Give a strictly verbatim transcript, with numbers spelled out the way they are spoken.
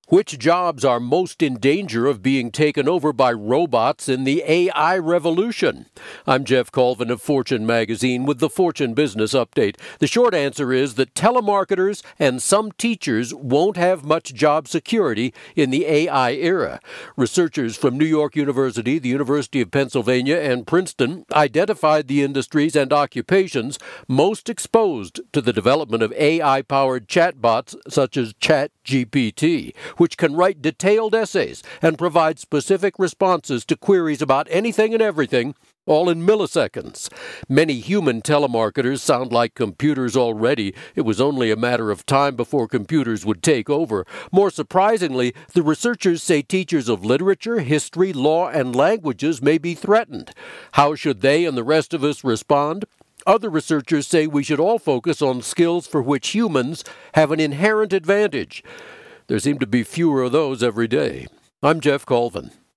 Which jobs are most in danger of being taken over by robots in the A I revolution? I'm Jeff Colvin of Fortune Magazine with the Fortune Business Update. The short answer is that telemarketers and some teachers won't have much job security in the A I era. Researchers from New York University, the University of Pennsylvania, and Princeton identified the industries and occupations most exposed to the development of A I-powered chatbots such as ChatGPT, which can write detailed essays and provide specific responses to queries about anything and everything, all in milliseconds. Many human telemarketers sound like computers already. It was only a matter of time before computers would take over. More surprisingly, the researchers say teachers of literature, history, law, and languages may be threatened. How should they and the rest of us respond? Other researchers say we should all focus on skills for which humans have an inherent advantage. There seem to be fewer of those every day. I'm Jeff Colvin.